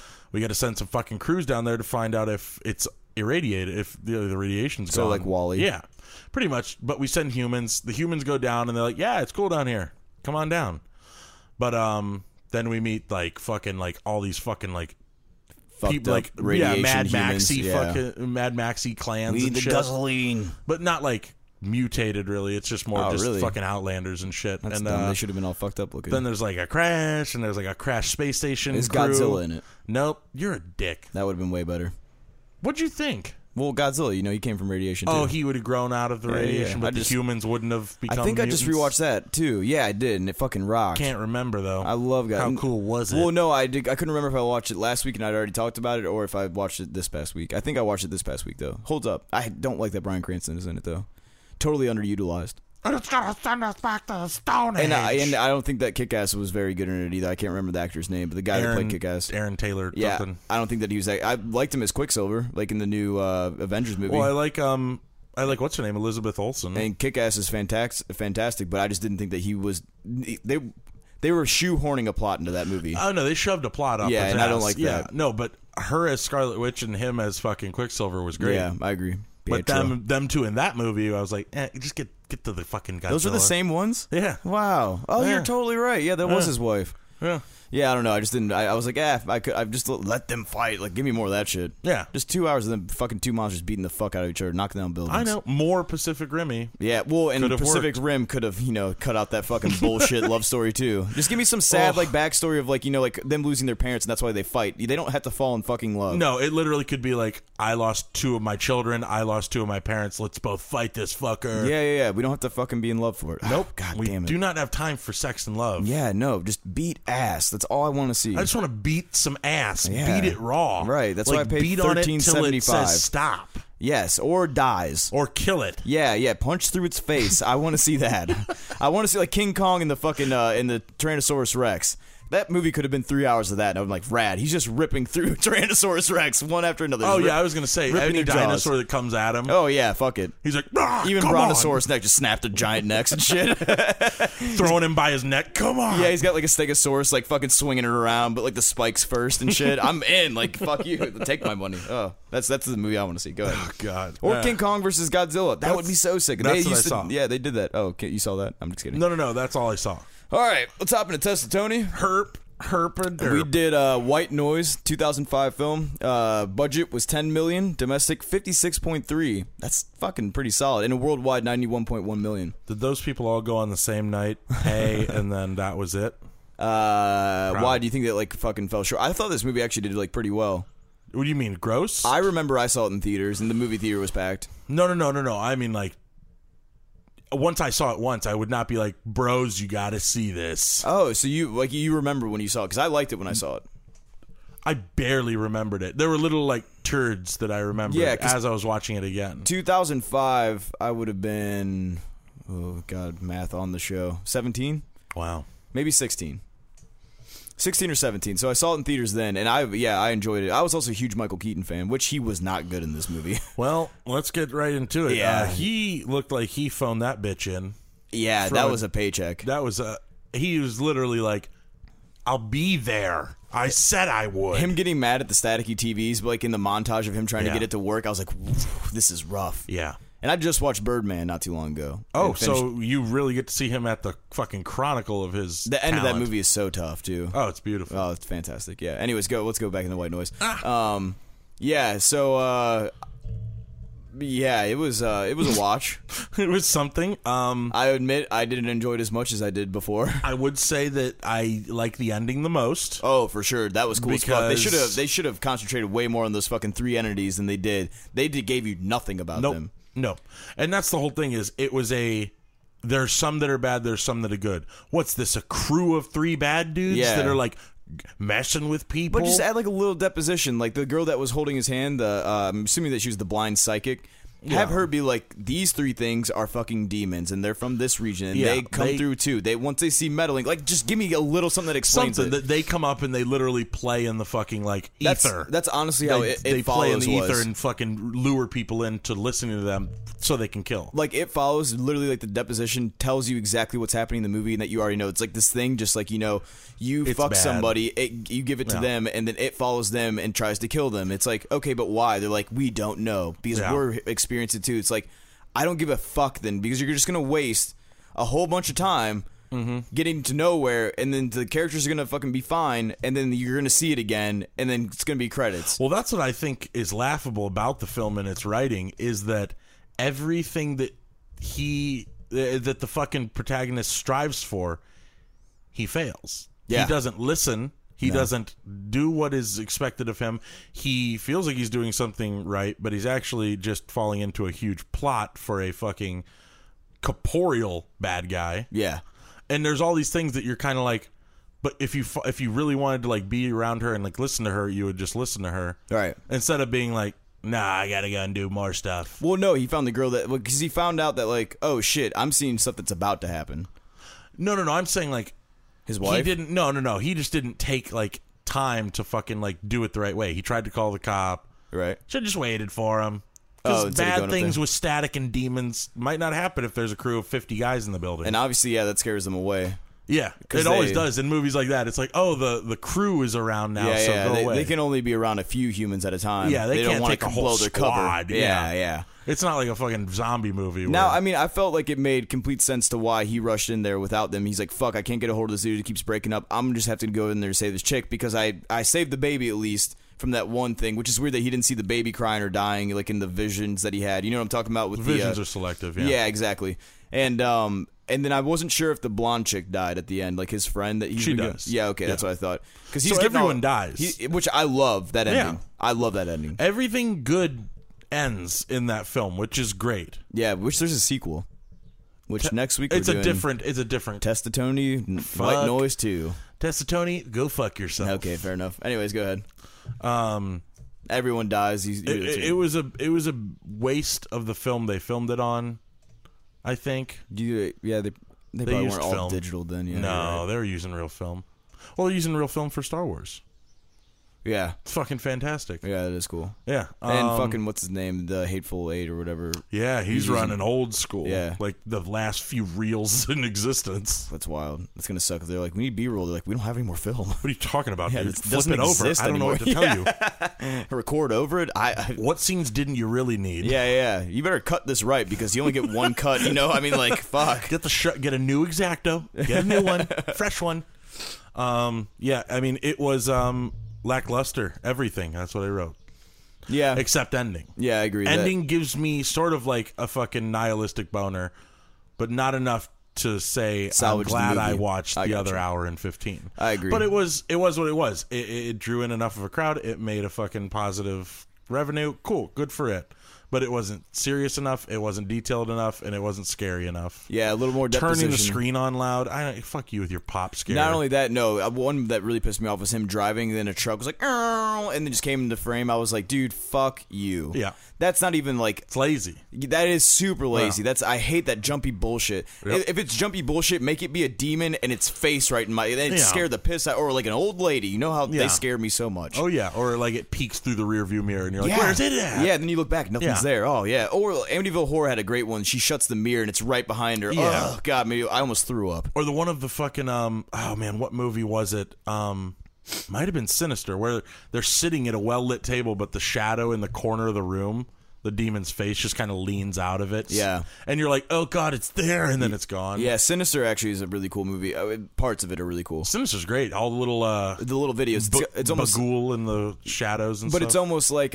to send some fucking crews down there to find out if it's irradiated, if the radiation's So gone. like WALL-E. Yeah, pretty much. But we send humans. The humans go down, and they're like, "Yeah, it's cool down here. Come on down." But then we meet like fucking like all these fucking like Fucked people up like radiation Mad humans. Maxy Yeah. fucking Mad Maxy clans We need and the shit. gasoline. But not like mutated really. It's just more Oh, just really? fucking Outlanders and shit. That's and dumb. They should have been all fucked up looking. then there's like a crash, and there's like a crash space station. Is crew. Godzilla in it? Nope. You're a dick. That would have been way better. What'd you think? Well, Godzilla, he came from radiation too. Oh, he would have grown out of the Yeah, radiation, yeah. but the humans wouldn't have become. I think I just mutants? rewatched that too. Yeah, I did, and it fucking rocked. Can't remember though. I love Godzilla. How cool was it? Well, no, I couldn't remember if I watched it last week and I'd already talked about it, or if I watched it this past week. I think I watched it this past week though. Holds up. I don't like that Bryan Cranston is in it though. Totally underutilized. It's gonna send us back to the Stone Age. And I don't think that Kick-Ass was very good in it either. I can't remember the actor's name, but the guy that played Kick-Ass. Aaron Taylor. Yeah, Something. I don't think that he was. I liked him as Quicksilver, like in the new Avengers movie. Well, I like what's her name, Elizabeth Olsen. And Kick-Ass is fantastic, but I just didn't think that he was. They were shoehorning a plot into that movie. Oh no, they shoved a plot up. Yeah, his and I don't ass. like yeah, that. No, but her as Scarlet Witch and him as fucking Quicksilver was great. Yeah, I agree. But Pietro. them two in that movie, I was like, just get to the fucking Godzilla. Those are the same ones? Yeah. Wow. Oh, Yeah. you're totally right. Yeah, that was his wife. Yeah. Yeah, I don't know. I just didn't. I was like, I've just let them fight. Like, give me more of that shit. Yeah. Just 2 hours of them fucking two monsters beating the fuck out of each other, knocking down buildings. I know. More Pacific Rimmy. Yeah, well, and Could've Pacific worked. Rim could have, cut out that fucking bullshit love story too. Just give me some sad, like, backstory of, like, like them losing their parents and that's why they fight. They don't have to fall in fucking love. No, it literally could be like, I lost 2 of my children. I lost 2 of my parents. Let's both fight this fucker. Yeah. We don't have to fucking be in love for it. Nope. God we damn it. do not have time for sex and love. Yeah, no, just beat ass. That's all I want to see. I just want to beat some ass. Yeah. Beat it raw. Right, that's like, why I paid beat on it till it $13.75. says stop. Yes, or dies. Or kill it. Yeah, punch through its face. I want to see that. I want to see like King Kong in the fucking in the Tyrannosaurus Rex. That movie could have been 3 hours of that, and I'm like, rad. He's just ripping through Tyrannosaurus Rex one after another. Oh, Just yeah, I was going to say, ripping any their jaws. dinosaur that comes at him, Oh yeah, fuck it. he's like, Even come Brontosaurus neck just snapped their giant necks and shit. on. Throwing him by his neck. Come on. Yeah, he's got like a Stegosaurus like fucking swinging it around, but like the spikes first and shit. I'm in. Like, fuck you. Take my money. Oh, that's the movie I want to see. Go ahead. Oh, God. Or Yeah. King Kong versus Godzilla. That would be so sick. that's They what I used to- saw. Yeah, they did that. Oh, okay, you saw that? I'm just kidding. No, that's all I saw. All right, let's hop into Test of Tony. Herp. Herpaderp. We did White Noise, 2005 film. Budget was $10 million. Domestic, 56.3. That's fucking pretty solid. And a worldwide, 91.1 million. Did those people all go on the same night? Hey, and then that was it? Why do you think that like fucking fell short? I thought this movie actually did like pretty well. What do you mean, gross? I remember I saw it in theaters, and the movie theater was packed. No. I mean, like, once I saw it once, I would not be like, bros, you got to see this. Oh, so you remember when you saw it? Because I liked it when I saw it. I barely remembered it. There were little like turds that I remembered as I was watching it again. 2005, I would have been, oh god, math on the show, 17? Wow. Maybe 16. 16 or 17. So I saw it in theaters then, and I enjoyed it. I was also a huge Michael Keaton fan, which he was not good in this movie. Well, let's get right into it. Yeah. He looked like he phoned that bitch in. Yeah, that was a paycheck. He was literally like, I'll be there. I said I would. Him getting mad at the staticky TVs, like in the montage of him trying to get it to work, I was like, this is rough. Yeah. And I just watched Birdman not too long ago. Oh, so you really get to see him at the fucking chronicle of his The end talent. of that movie is so tough, too. Oh, it's beautiful. Oh, it's fantastic. Yeah. Anyways, let's go back into White Noise. Yeah, so yeah, it was a watch. It was something. I admit I didn't enjoy it as much as I did before. I would say that I like the ending the most. Oh, for sure. That was cool as fuck. Because- They should have concentrated way more on those fucking three entities than they did. They gave you nothing about them. No. And that's the whole thing is it was there's some that are bad, there's some that are good. What's this, a crew of three bad dudes that are like messing with people? But just add like a little deposition. Like the girl that was holding his hand, I'm assuming that she was the blind psychic. Have her be like, these three things are fucking demons, and they're from this region, and they come through too. Once they see meddling, like just give me a little something that explains something it. that they come up and they literally play in the fucking like ether. That's honestly how it they play in the Follows ether was. and fucking lure people into listening to them so they can kill. Like It Follows, literally like the deposition tells you exactly what's happening in the movie and that you already know. It's like this thing, just like, you fuck bad. somebody, you give it to them, and then it follows them and tries to kill them. It's like, okay, but why? They're like, we don't know, because we're experiencing it too. It's like, I don't give a fuck then, because you're just going to waste a whole bunch of time getting to nowhere, and then the characters are going to fucking be fine, and then you're going to see it again, and then it's going to be credits. Well, that's what I think is laughable about the film and its writing, is that everything that that the fucking protagonist strives for, he fails. Yeah. He doesn't listen. He doesn't do what is expected of him. He feels like he's doing something right, but he's actually just falling into a huge plot for a fucking corporeal bad guy. Yeah. And there's all these things that you're kind of like, but if you really wanted to like be around her and like listen to her, you would just listen to her. Right. Instead of being like, nah, I gotta go and do more stuff. Well, no, he found the girl because he found out that like, oh shit, I'm seeing stuff that's about to happen. No, I'm saying like, His wife? he didn't. No. He just didn't take like time to fucking like do it the right way. He tried to call the cop. Right. Should have just waited for him. Oh, Because instead of bad going up things there. with static and demons might not happen if there's a crew of 50 guys in the building. And obviously, yeah, that scares them away. Yeah, 'Cause it always they- does in movies like that. It's like, oh, the crew is around now, so go away. They can only be around a few humans at a time. Yeah, they don't can't wanna take a whole blow their squad. cover. Yeah. Yeah. It's not like a fucking zombie movie. Now, where- I mean, I felt like it made complete sense to why he rushed in there without them. He's like, fuck, I can't get a hold of this dude. He keeps breaking up. I'm just have to go in there to save this chick because I saved the baby at least from that one thing, which is weird that he didn't see the baby crying or dying like in the visions that he had. You know what I'm talking about with visions are selective. Yeah, exactly. And then I wasn't sure if the blonde chick died at the end, like his friend that She does. Yeah, okay, that's Yeah. what I thought. Because So everyone dies. which I love that ending. Yeah. I love that ending. Everything good ends in that film, which is great. Yeah, which there's a sequel. Which next week It's we're a doing different Testatoni, White Noise 2. Testatoni, go fuck yourself. Okay, fair enough. Anyways, go ahead. Everyone dies. It was a waste of the film they filmed it on, I think. they probably used weren't all film. digital then. Yeah, No, you're right. they were using real film. Well, they're using real film for Star Wars. Yeah, It's fucking fantastic. yeah, that is cool. Yeah. And fucking what's his name? The Hateful Eight or whatever. Yeah, he's running old school. Yeah. Like the last few reels in existence. That's wild. That's gonna suck. They're like, we need B-roll. They're like, we don't have any more film. What are you talking about, Yeah, dude? this Flip doesn't it over. exist I don't know what to tell you. Record over it. What scenes didn't you really need? Yeah. You better cut this right because you only get one cut. You know, I mean, like, fuck. Get a new X-Acto. Get a new one. Fresh one. Yeah, I mean, it was lackluster. Everything. That's what I wrote. Yeah. Except ending. Yeah, I agree with Ending gives me sort of like a fucking nihilistic boner, but not enough to say Salvage I'm the glad I movie. watched I the gotcha. other hour and 15. I agree. But it was what it was. It drew in enough of a crowd. It made a fucking positive revenue. Cool. Good for it. But it wasn't serious enough. It wasn't detailed enough, and it wasn't scary enough. Yeah, a little more Turning the deposition. screen on loud. Fuck you with your pop scare. Not only that, no. One that really pissed me off was him driving, and then a truck was like, "Arr," and then just came into frame. I was like, dude, fuck you. Yeah. That's not even like. It's lazy. That is super lazy. Yeah. I hate that jumpy bullshit. Yep. If it's jumpy bullshit, make it be a demon and its face right in my. Then it Yeah. scared the piss out, or like an old lady. You know how Yeah. they scared me so much. Oh, yeah. Or like it peeks through the rearview mirror, and you're like, Yeah. where's it at? Yeah, then you look back, nothing's Yeah. there. Oh, yeah. Or Amityville Horror had a great one. She shuts the mirror and it's right behind her. Yeah. Oh, God, maybe I almost threw up. Or the one of the fucking oh man, what movie was it? Might have been Sinister, where they're sitting at a well lit table, but the shadow in the corner of the room, the demon's face just kind of leans out of it. Yeah. And you're like, oh god, it's there, and then it's gone. Yeah, Sinister actually is a really cool movie. Parts of it are really cool. Sinister's great. All the little The little videos, it's almost. Bagul in the shadows and But stuff. it's almost like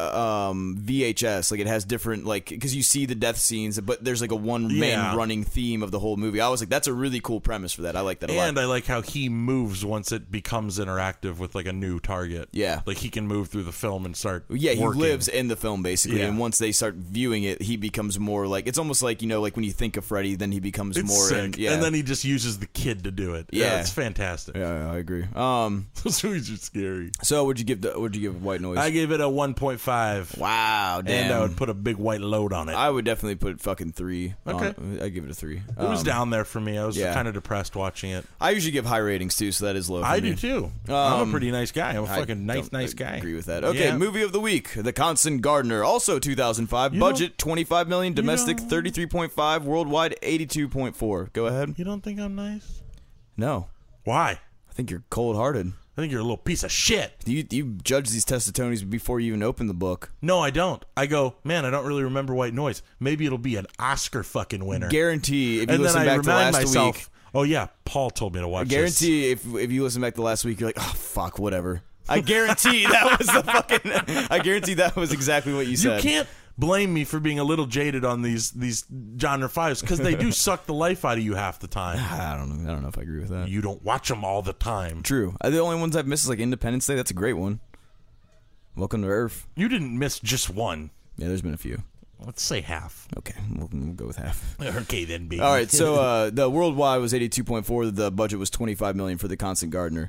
a VHS. Like it has different, like, because you see the death scenes, but there's like a one main Yeah. running theme of the whole movie. I was like, that's a really cool premise for that. I like that a lot. And I like how he moves once it becomes interactive with like a new target. Yeah. Like he can move through the film and start Yeah, he working. lives in the film basically, Yeah. and once they start viewing it, he becomes more like, it's almost like, you know, like when you think of Freddy, then he becomes It's more. sick. Yeah. And then he just uses the kid to do it. Yeah. It's fantastic. Yeah, I agree. Those movies are scary. So what'd you give White Noise? I gave it a 1.5. Wow, damn. And I would put a big white load on it. I would definitely put fucking 3. Okay. I give it a 3. It was down there for me. I was yeah. kind of depressed watching it. I usually give high ratings too, so that is low. For I me. do too. I'm a pretty nice guy. I'm a fucking nice I guy. Agree with that. Okay, Yeah. movie of the week: The Constant Gardener, also 2005. Budget 25 million, domestic know- 33.5, worldwide 82.4. Go ahead. You don't think I'm nice? No, Why? I think you're cold-hearted. I think you're a little piece of shit. You judge these testimonies before you even open the book. No, I don't. I go, man, I don't really remember White Noise. Maybe it'll be an Oscar fucking winner. Guarantee if you and then listen I back to remind last myself, week. oh yeah, Paul told me to watch this. Guarantee if you listen back to last week, you're like, oh fuck, whatever. I guarantee that was the fucking. I guarantee that was exactly what you You said. can't blame me for being a little jaded on these genre 5s because they do suck the life out of you half the time. I don't know if I agree with that. You don't watch them all the time. True. The only ones I've missed is like Independence Day. That's a great one. Welcome to Earth. You didn't miss just one. Yeah, there's been a few. Let's say half. Okay, we'll go with half. Okay, then, baby. All right, so the worldwide was 82.4. The budget was 25 million for The Constant Gardener.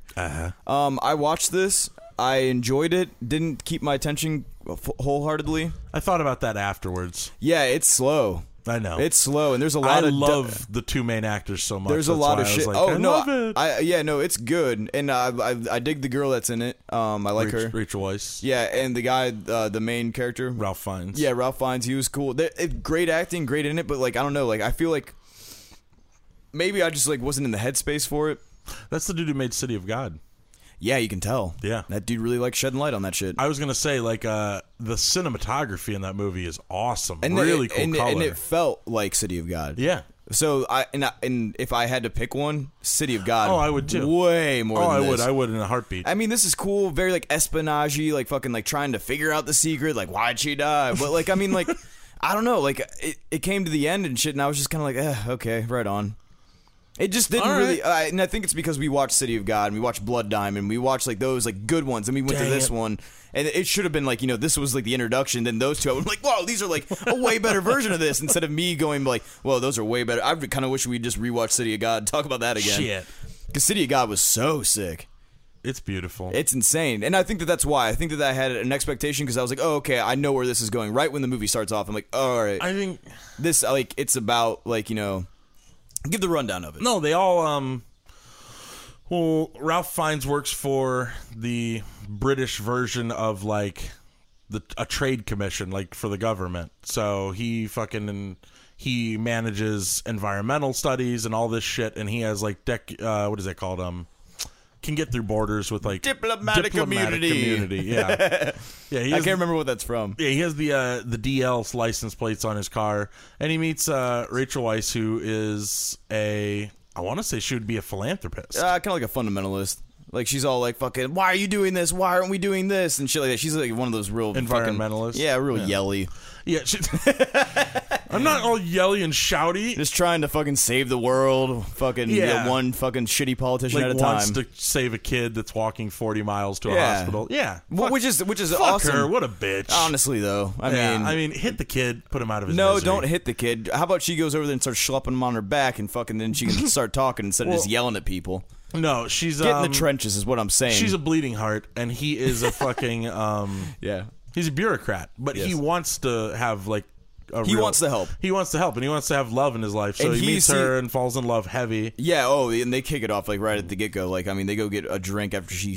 I watched this. I enjoyed it. Didn't keep my attention wholeheartedly. I thought about that afterwards. Yeah, it's slow. I know. It's slow, and there's a I lot of love the two main actors so much. There's a That's lot why of I was shit. like, Oh I no, love it. no, it's good, and I dig the girl that's in it. I like her. Rachel Weisz. Yeah, and the guy, the main character, Ralph Fiennes. Yeah, Ralph Fiennes. He was cool. Great acting, great in it, but like I don't know, like I feel like maybe I just like wasn't in the headspace for it. That's the dude who made City of God. Yeah, you can tell. Yeah. That dude really likes shedding light on that shit. I was gonna say like the cinematography in that movie is awesome. And really cool color. and it felt like City of God. Yeah. So and if I had to pick one, City of God. Oh, I would too. Way more. Oh, than this. I would in a heartbeat. I mean, this is cool, very like espionage-y, like fucking like trying to figure out the secret, like why'd she die? But like, I mean, like, I don't know, like it came to the end and shit, and I was just kind of like, okay, right on. It just didn't All really, right. and I think it's because we watched City of God and we watched Blood Diamond, we watched like those like good ones, and we went to Dang this it. one, and it should have been like, you know, this was like the introduction, then those two, I was like, whoa, these are like a way better version of this, instead of me going like, well, those are way better. I kind of wish we'd just rewatch City of God and talk about that again. Shit. Because City of God was so sick. It's beautiful. It's insane. And I think that's why. I think that I had an expectation because I was like, oh, okay, I know where this is going. Right when the movie starts off, I'm like, oh, all right. I think This, like, it's about, like, you know, give the rundown of it. no, they all well, Ralph Fiennes works for the British version of like a trade commission, like for the government. So he manages environmental studies and all this shit, and he has like what is that called? Can get through borders with like Diplomatic immunity. Yeah, yeah. I can't remember what that's from. Yeah, he has the DL license plates on his car, and he meets Rachel Weisz, who is a I want to say she would be a philanthropist. Kind of like a fundamentalist. Like, she's all like, fucking, why are you doing this? Why aren't we doing this? And shit like that. She's like one of those real environmentalists. Real yelly. Yeah, I'm not all yelly and shouty. Just trying to fucking save the world. Fucking one fucking shitty politician like at a time. Wants to save a kid that's walking 40 miles to a hospital. Yeah, which is fuck awesome. Her, what a bitch. Honestly, though, I mean, hit the kid, put him out of his No, misery. don't hit the kid. How about she goes over there and starts schlepping him on her back, and fucking then she can start talking instead of just yelling at people. No, she's get in the trenches is what I'm saying. She's a bleeding heart, and he is a fucking he's a bureaucrat, but he wants to have like. He wants to help. He wants to help, and he wants to have love in his life. So he meets her and falls in love heavy. Yeah. Oh, and they kick it off like right at the get go. Like, I mean, they go get a drink after she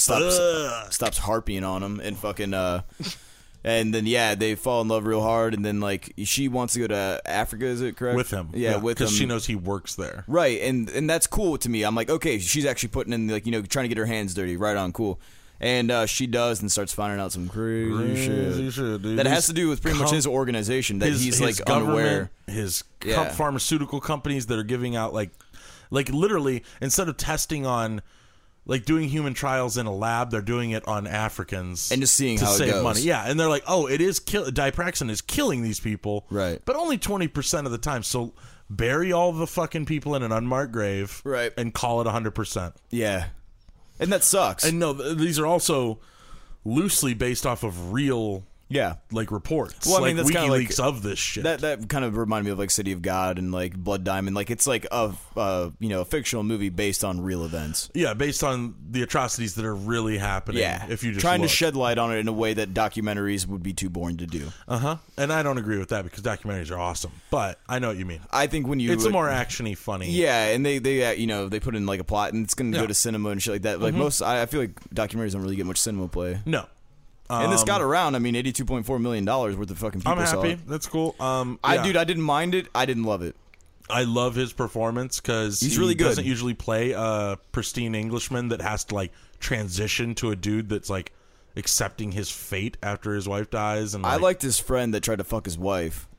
stops harping on him and fucking. And then they fall in love real hard, and then like she wants to go to Africa. Is it correct? With him, with him, because she knows he works there. Right, and that's cool to me. I'm like, okay, she's actually putting in like trying to get her hands dirty. Right on, cool. And she does and starts finding out some crazy shit dude. that has to do with pretty much his organization that he's like unaware. His pharmaceutical companies that are giving out like literally instead of testing on like doing human trials in a lab, they're doing it on Africans and just seeing to how save it goes. money. Yeah, and they're like, oh, it is Dipraxin is killing these people, right? But only 20% of the time. So bury all the fucking people in an unmarked grave, right? And call it 100%. Yeah. And that sucks. And no, these are also loosely based off of real, like reports. Well, I mean, like that's kind of WikiLeaks of this shit. That kind of reminded me of like City of God and like Blood Diamond. Like it's like a fictional movie based on real events. Yeah, based on the atrocities that are really happening. Yeah, if you just trying to shed light on it in a way that documentaries would be too boring to do. And I don't agree with that because documentaries are awesome. But I know what you mean. I think when it's a more actiony, funny. Yeah, and they they put in like a plot and it's going to go to cinema and shit like that. Like I feel like documentaries don't really get much cinema play. No. And this got around. I mean, $82.4 million worth of fucking people. I'm happy. Saw it. That's cool. I didn't mind it. I didn't love it. I love his performance because he's really good. Doesn't usually play a pristine Englishman that has to like transition to a dude that's like accepting his fate after his wife dies. And I liked his friend that tried to fuck his wife.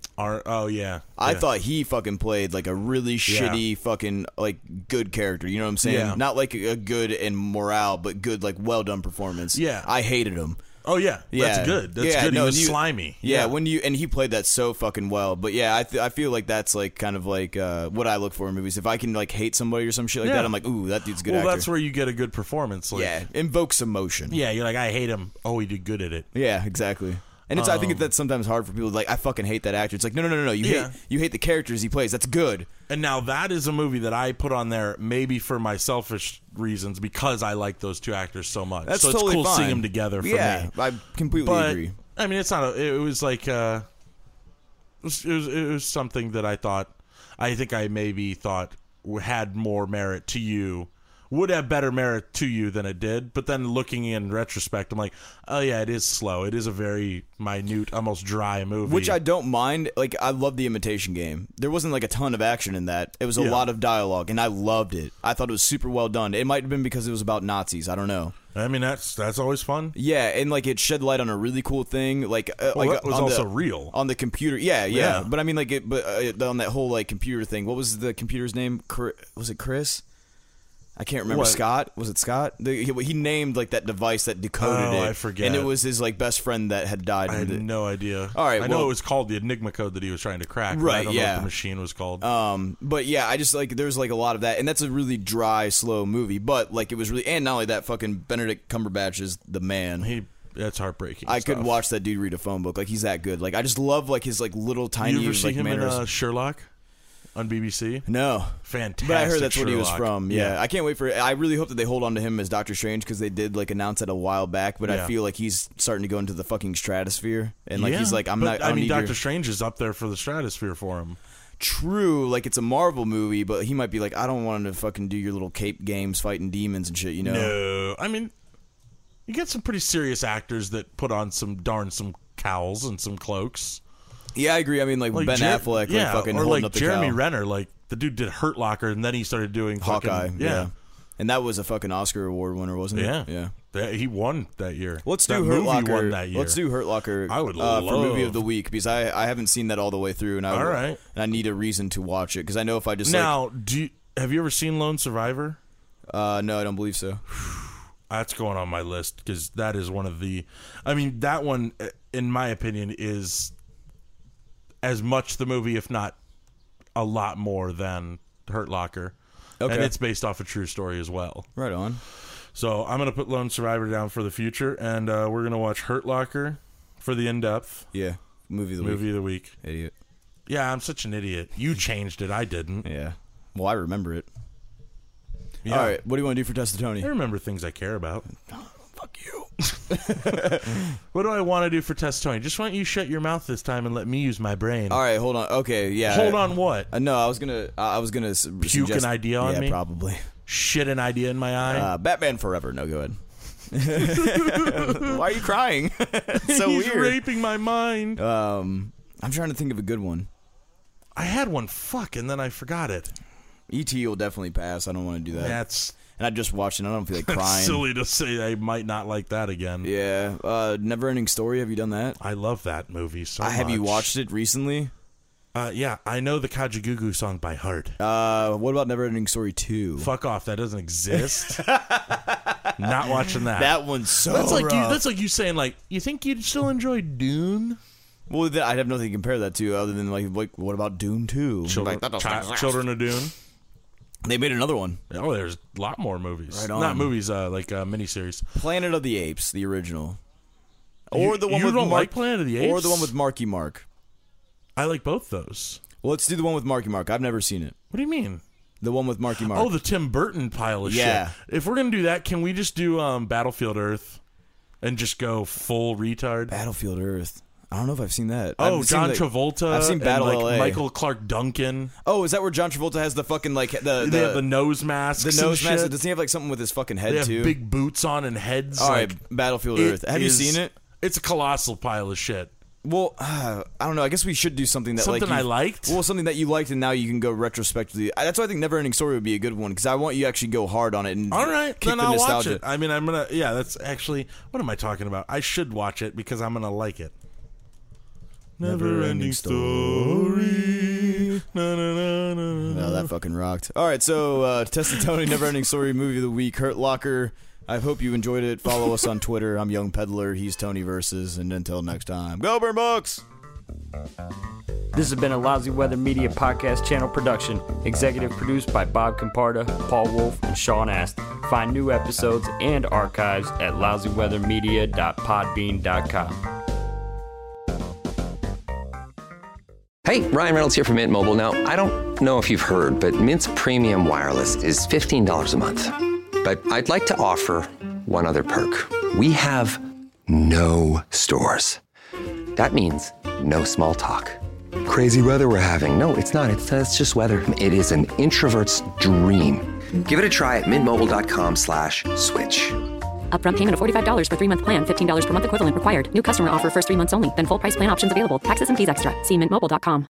I thought he fucking played like a really shitty fucking like good character. You know what I'm saying? Yeah. Not like a good in morale, but good like well done performance. Yeah, I hated him. Oh yeah, that's good. That's good. He was slimy. Yeah, when he played that so fucking well. But yeah, I feel like that's like kind of like what I look for in movies. If I can like hate somebody or some shit like that, I'm like, ooh, that dude's a good actor. Well, that's where you get a good performance. Like, invokes emotion. Yeah, you're like, I hate him. Oh, he did good at it. Yeah, exactly. And I think that's sometimes hard for people. Like, I fucking hate that actor. It's like, no. You hate the characters he plays. That's good. And now that is a movie that I put on there maybe for my selfish reasons because I like those two actors so much. That's so totally it's cool fine. seeing them together for me. I completely agree. I mean, it's not. It was like it was something that I think I maybe thought had more merit to you. Would have better merit to you than it did, but then looking in retrospect, I'm like, oh yeah, it is slow. It is a very minute, almost dry movie. Which I don't mind. Like, I love The Imitation Game. There wasn't like a ton of action in that. It was a lot of dialogue, and I loved it. I thought it was super well done. It might have been because it was about Nazis. I don't know. I mean, that's always fun. Yeah, and like it shed light on a really cool thing. Like, that was also real on the computer. Yeah. But I mean, like, on that whole like computer thing. What was the computer's name? Was it Chris? I can't remember. What? Scott? Was it Scott? He named like that device that decoded it. I forget. And it was his like best friend that had died. I had no idea. All right, I know it was called the Enigma code that he was trying to crack. Right. I don't know what the machine was called. But yeah, I just like there's like a lot of that, and that's a really dry, slow movie. But like it was really, and not only that, fucking Benedict Cumberbatch is the man. That's heartbreaking. I could watch that dude read a phone book. Like he's that good. Like I just love like his like little tiny. You ever see him manners. in Sherlock? On BBC? No. Fantastic. But I heard that's what he was Sherlock. from. Yeah. I can't wait for it. I really hope that they hold on to him as Doctor Strange because they did like announce it a while back, but I feel like he's starting to go into the fucking stratosphere and like he's like I mean Doctor Strange is up there for the stratosphere for him. True, like it's a Marvel movie, but he might be like I don't want him to fucking do your little cape games fighting demons and shit, you know. No. I mean, you get some pretty serious actors that put on some cowls and some cloaks. Yeah, I agree. I mean, like Ben Affleck, like fucking or holding like up the Jeremy cow. Renner, like the dude did Hurt Locker, and then he started doing Hawkeye. fucking, Yeah, and that was a fucking Oscar award winner, wasn't it? Yeah. He won that year. Let's that do Hurt Locker. Won that year. Let's do Hurt Locker. I would for movie of the week because I haven't seen that all the way through, and and I need a reason to watch it because I know if I just Have you ever seen Lone Survivor? No, I don't believe so. That's going on my list because that is one of the. I mean, that one, in my opinion, is as much the movie, if not a lot more, than Hurt Locker. Okay. And it's based off a true story as well. Right on. So I'm going to put Lone Survivor down for the future, and we're going to watch Hurt Locker for the in-depth. Yeah. Movie of the week. Idiot. Yeah, I'm such an idiot. You changed it. I didn't. Yeah. Well, I remember it. Yeah. All right. What do you want to do for Test of Tony? I remember things I care about. Fuck you. What do I want to do for Test Tony? Just why don't you shut your mouth this time and let me use my brain? All right, hold on. Okay, yeah. Hold on, what? No, I was gonna puke an idea on me. Yeah, probably. Shit an idea in my eye. Batman Forever. No, go ahead. Why are you crying? It's so He's weird. raping my mind. I'm trying to think of a good one. I had one. Fuck, and then I forgot it. E.T. will definitely pass. I don't want to do that. And I just watched it. I don't feel like crying. Silly to say I might not like that again. Yeah. Never-Ending Story. Have you done that? I love that movie so much. Have you watched it recently? Yeah. I know the Kajagoogoo song by heart. What about Never-Ending Story 2? Fuck off. That doesn't exist. Not watching that. That one's so that's like rough. That's like you saying, like, you think you'd still enjoy Dune? Well, I'd have nothing to compare that to other than, like what about Dune 2? Children of Dune. They made another one. Oh, there's a lot more movies. Right on. Not movies, like miniseries. Planet of the Apes, the original. Or the one you with don't like Planet of the Apes? Or the one with Marky Mark. I like both those. Well, let's do the one with Marky Mark. I've never seen it. What do you mean? The one with Marky Mark. Oh, the Tim Burton pile of shit. If we're going to do that, can we just do Battlefield Earth and just go full retard? Battlefield Earth. I don't know if I've seen that. Oh, John Travolta. I've seen Battle and, LA. Michael Clark Duncan. Oh, is that where John Travolta has the fucking like They have the nose mask. The nose mask. Does he have like something with his fucking head they have too? Big boots on and heads. All right, Battlefield Earth. Have you seen it? It's a colossal pile of shit. Well, I don't know. I guess we should do something that I liked. Well, something that you liked, and now you can go retrospectively. That's why I think Never-Ending Story would be a good one because I want you to actually go hard on it. And all right, kick then the I'll nostalgia. watch it. I mean, I'm gonna. Yeah, that's actually. What am I talking about? I should watch it because I'm gonna like it. Never-ending story. Na, na, na, na, na. No, that fucking rocked. All right, so Test of Tony, Never-Ending Story, Movie of the Week, Hurt Locker. I hope you enjoyed it. Follow us on Twitter. I'm Young Peddler. He's Tony Versus. And until next time, go Burn Bucks! This has been a Lousy Weather Media Podcast Channel production. Executive produced by Bob Comparda, Paul Wolf, and Sean Ast. Find new episodes and archives at lousyweathermedia.podbean.com. Hey, Ryan Reynolds here from Mint Mobile. Now, I don't know if you've heard, but Mint's premium wireless is $15 a month. But I'd like to offer one other perk. We have no stores. That means no small talk. Crazy weather we're having. No, it's not. It's just weather. It is an introvert's dream. Give it a try at mintmobile.com/switch. Upfront payment of $45 for 3-month plan, $15 per month equivalent required. New customer offer first 3 months only. Then full price plan options available. Taxes and fees extra. See mintmobile.com.